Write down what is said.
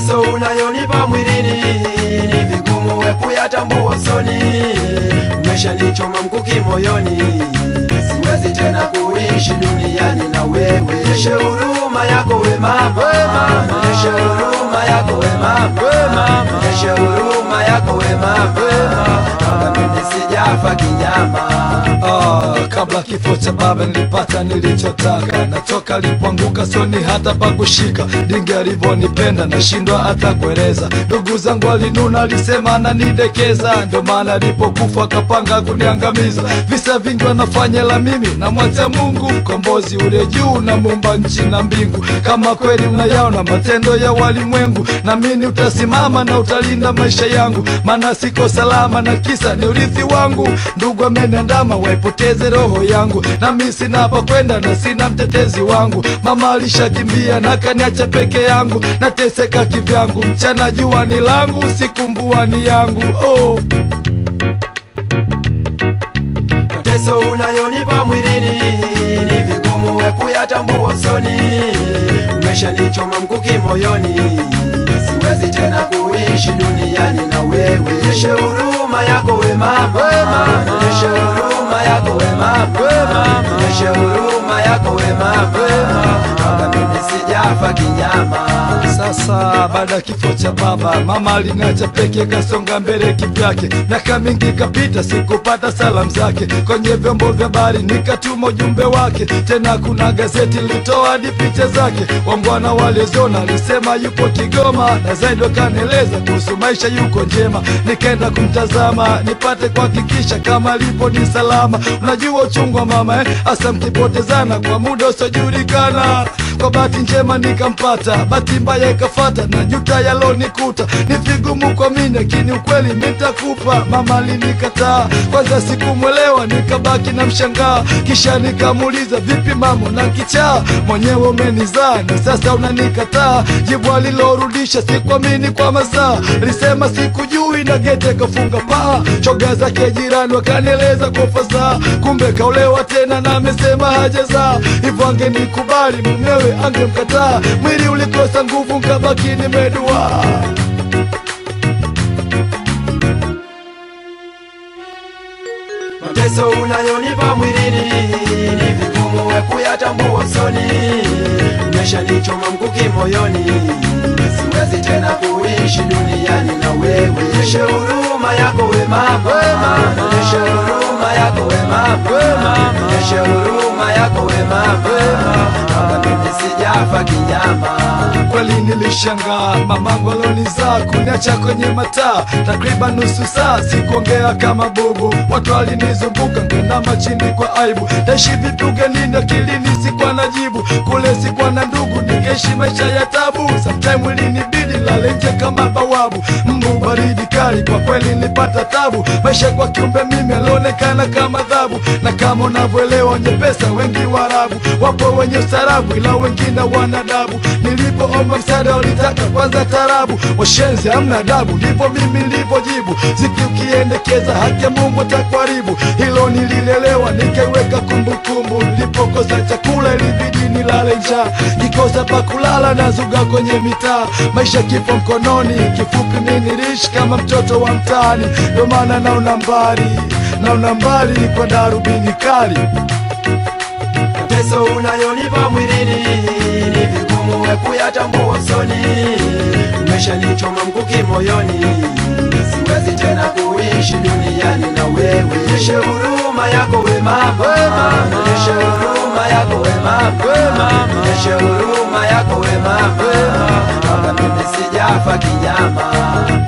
mateso unayonipa mwilini ni vigumu we kuyatambua usoni. Umeshanichoma mkuki moyoni, siwezi tena kuishi duniani na wewe. Nyeshe huruma yako we mama, nyeshe huruma yako we mama, nyeshe huruma yako we mama, kama mimi sijafa kinyama. Kabla kifo cha baba nilipata nilichotaka, natoka alipoanguka soni hata pakushika. Dingi alivonipenda nashindwa hata kueleza. Ndugu zangu alinuna, alisema ananidekeza, ndio maana alipokufa akapanga kuniangamiza. Visa vingi wanafanya la mimi na mwacha Mungu, mkombozi ule juu na muumba nchi na mbingu. Kama kweli unayaona matendo ya walimwengu, na mimi utasimama na utalinda maisha yangu, maana siko salama na kisa ni urithi wangu. Ndugu ameniandama waipoteze roho yangu, na mimi sina hapa kwenda na sina mtetezi wangu. Mama alishakimbia na kaniacha peke yangu, nateseka kivyangu, mchana jua ni langu, usiku mvua ni yangu. Mateso unayonipa mwilini ni vigumu we kuyatambua usoni. Umeshanichoma mkuki moyoni, siwezi tena kuishi duniani na wewe. Nyeshe huruma yako we mama, nyeshe huruma yako we mama, nyeshe huruma yako we mama, kama mimi sijafa kinyama. Sasa baada ya kifo cha baba, mama aliniacha peke, kasonga mbele kivyake. Miaka mingi kapita, sikupata salamu zake. Kwenye vyombo vya habari nikatuma ujumbe wake, tena kuna gazeti litoa hadi picha zake. Wangwana waliozona alisema yupo Kigoma, na zaidi wakanieleza kuhusu maisha yuko njema. Nikaenda kumtazama nipate kuhakikisha kama alipo ni salama. Unajua uchungu wa mama hasa mkipotezana kwa muda usiojulikana. Kwa bahati njema nikampata, bahati mbaya ikafata, na juta yalonikuta ni vigumu kwa mimi, lakini ukweli nitakupa. Mama alinikataa, kwanza sikumwelewa, nikabaki na mshangaa. Kisha nikamuuliza, vipi mama na kichaa, mwenyewe umenizaa na sasa unanikataa? Jibu alilorudisha sikuamini kwa mazaa, alisema sikujui na gete kafunga paa. Shoga zake jirani wakanieleza kwa fasaha, kumbe kaolewa tena na amesema hajazaa. Hivyo angenikubali mumewe angemkataa, mwili ulikosa nguvu nkabaki nimedua. Mateso unayonipa mwilini ni vigumu we kuyatambua usoni. Umeshanichoma mkuki moyoni, siwezi tena kuishi duniani na wewe. Nyeshe huruma yako we mama, nyeshe huruma yako we mama, nyeshe huruma yako we mama, kama mimi sijafa kinyama. Kweli nilishangaa, mamangu alonizaa kuniacha kwenye mataa takriban nusu saa. Sikuongea kama bubu, watu walinizunguka ngenama chini kwa aibu. Taishi vipi ugenini, akilini sikuwa na jibu. Kule sikuwa na ndugu, nikeishi maisha ya tabu. Sometime ilinibidi lale nje kama bawabu. Mbu baridi kali, kwa kweli nilipata tabu. Maisha kwa kiumbe mimi alionekana kama adhabu, na kama unavyoelewa wenye pesa wengi Waarabu. Wapo wenye ustarabu ila wengine wanadabu. Nilipoomba msaada walitaka kwanza tarabu, washenzi hamna adabu, ndipo mimi nilipojibu. Ziki ukiendekeza haki ya Mungu atakuharibu. Hilo nililelewa nikaiweka kumbukumbu. Nilipokosa chakula ilibidi nilale njaa, kikosa pa kulala nazuga kwenye mitaa. Maisha kifo mkononi, kifupi mimi niliishi kama mtoto wa mtaani. Ndio maana naona mbali kwa darubini kali. Mateso unayonipa mwilini ni vigumu we kuyatambua usoni. Umeshanichoma mkuki moyoni, siwezi tena kuishi duniani na wewe. Nyeshe huruma yako we mama, nyeshe huruma yako we mama, nyeshe huruma yako we mama, kama mimi sijafa kinyama.